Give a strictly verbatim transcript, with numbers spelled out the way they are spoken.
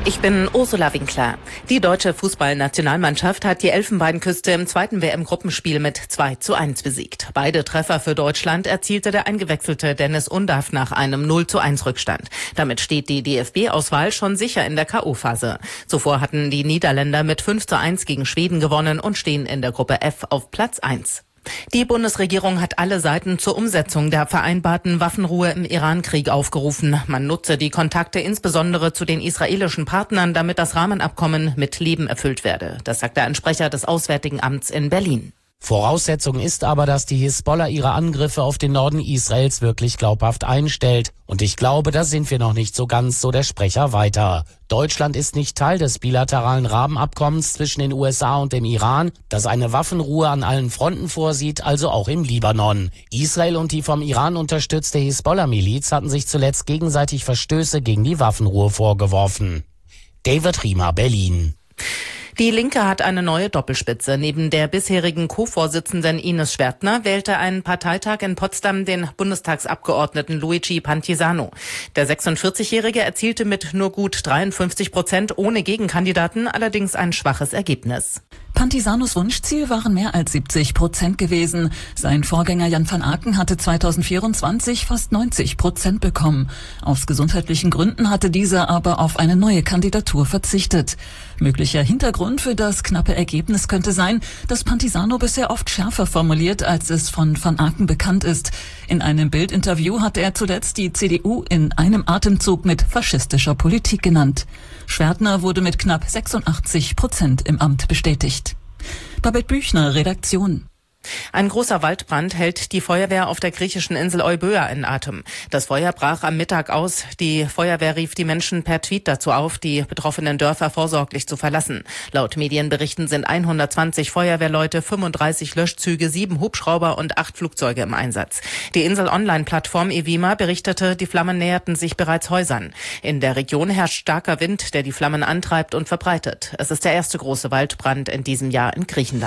Ich bin Ursula Winkler. Die deutsche Fußballnationalmannschaft hat die Elfenbeinküste im zweiten W M-Gruppenspiel mit zwei zu eins besiegt. Beide Treffer für Deutschland erzielte der eingewechselte Dennis Undaff nach einem null zu eins Rückstand. Damit steht die D F B-Auswahl schon sicher in der K O-Phase. Zuvor hatten die Niederländer mit fünf zu eins gegen Schweden gewonnen und stehen in der Gruppe F auf Platz eins. Die Bundesregierung hat alle Seiten zur Umsetzung der vereinbarten Waffenruhe im Iran-Krieg aufgerufen. Man nutze die Kontakte insbesondere zu den israelischen Partnern, damit das Rahmenabkommen mit Leben erfüllt werde. Das sagte ein Sprecher des Auswärtigen Amts in Berlin. Voraussetzung ist aber, dass die Hisbollah ihre Angriffe auf den Norden Israels wirklich glaubhaft einstellt. Und ich glaube, da sind wir noch nicht so ganz, so der Sprecher weiter. Deutschland ist nicht Teil des bilateralen Rahmenabkommens zwischen den U S A und dem Iran, das eine Waffenruhe an allen Fronten vorsieht, also auch im Libanon. Israel und die vom Iran unterstützte Hisbollah-Miliz hatten sich zuletzt gegenseitig Verstöße gegen die Waffenruhe vorgeworfen. David Riemer, Berlin. Die Linke hat eine neue Doppelspitze. Neben der bisherigen Co-Vorsitzenden Ines Schwertner wählte ein Parteitag in Potsdam den Bundestagsabgeordneten Luigi Pantisano. Der sechsundvierzigjährige erzielte mit nur gut dreiundfünfzig Prozent ohne Gegenkandidaten allerdings ein schwaches Ergebnis. Pantisanos Wunschziel waren mehr als siebzig Prozent gewesen. Sein Vorgänger Jan van Aken hatte zweitausendvierundzwanzig fast neunzig Prozent bekommen. Aus gesundheitlichen Gründen hatte dieser aber auf eine neue Kandidatur verzichtet. Möglicher Hintergrund für das knappe Ergebnis könnte sein, dass Pantisano bisher oft schärfer formuliert, als es von van Aken bekannt ist. In einem Bildinterview hatte er zuletzt die C D U in einem Atemzug mit faschistischer Politik genannt. Schwertner wurde mit knapp sechsundachtzig Prozent im Amt bestätigt. Babette Büchner, Redaktion. Ein großer Waldbrand hält die Feuerwehr auf der griechischen Insel Euböa in Atem. Das Feuer brach am Mittag aus. Die Feuerwehr rief die Menschen per Tweet dazu auf, die betroffenen Dörfer vorsorglich zu verlassen. Laut Medienberichten sind hundertzwanzig Feuerwehrleute, fünfunddreißig Löschzüge, sieben Hubschrauber und acht Flugzeuge im Einsatz. Die Insel-Online-Plattform Evima berichtete, die Flammen näherten sich bereits Häusern. In der Region herrscht starker Wind, der die Flammen antreibt und verbreitet. Es ist der erste große Waldbrand in diesem Jahr in Griechenland.